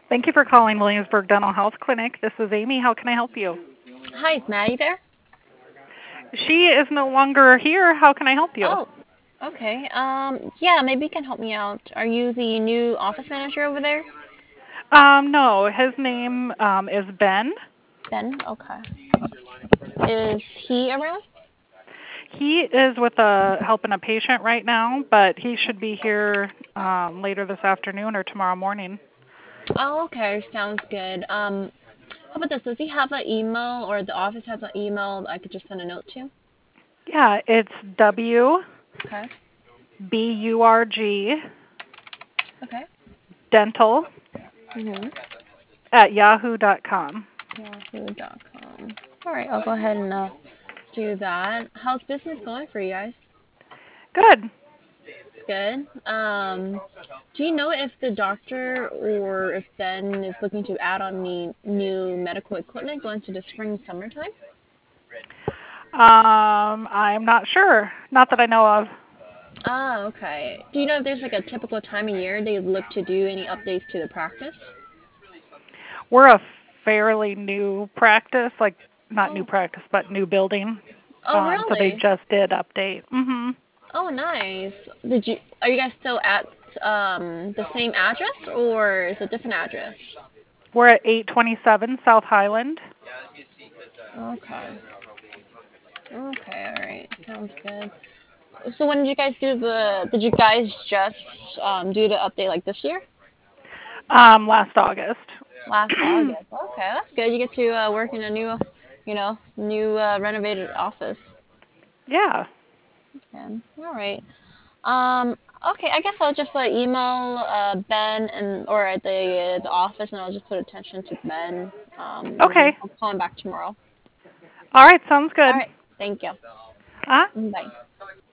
Thank you for calling Williamsburg Dental Health Clinic. This is Amy. How can I help you? Hi, is Maddie there? She is no longer here. How can I help you? Oh, okay. Yeah, maybe you can help me out. Are you the new office manager over there? No, his name is Ben. Ben? Okay. Is he around? He is with helping a patient right now, but he should be here later this afternoon or tomorrow morning. Oh, okay. Sounds good. How about this? Does he have an email or the office has an email I could just send a note to? Yeah, it's Okay. WBURG Okay. dental Mm-hmm. at yahoo.com. Yahoo.com. All right, I'll go ahead and do that. How's business going for you guys? Good. Good. Do you know if the doctor or if Ben is looking to add on the new medical equipment going to the spring summertime? I'm not sure. Not that I know of. Ah, okay. Do you know if there's like a typical time of year they look to do any updates to the practice? We're a fairly new practice, like not new Oh, practice, but new building. oh So they really? just did update. Oh, nice. Are you guys still at the same address or is it a different address? We're at 827 South Highland. Okay. Okay, all right. Sounds good. So when did you guys did you guys just do the update like this year? Last August. Last August. Okay, that's good. You get to work in a new renovated office. Yeah. Okay. All right. Um, okay, I guess I'll just email Ben and or at the office, and I'll just put attention to Ben. And then Okay. I'll call him back tomorrow. All right. Sounds good. All right. Thank you. Uh, Bye.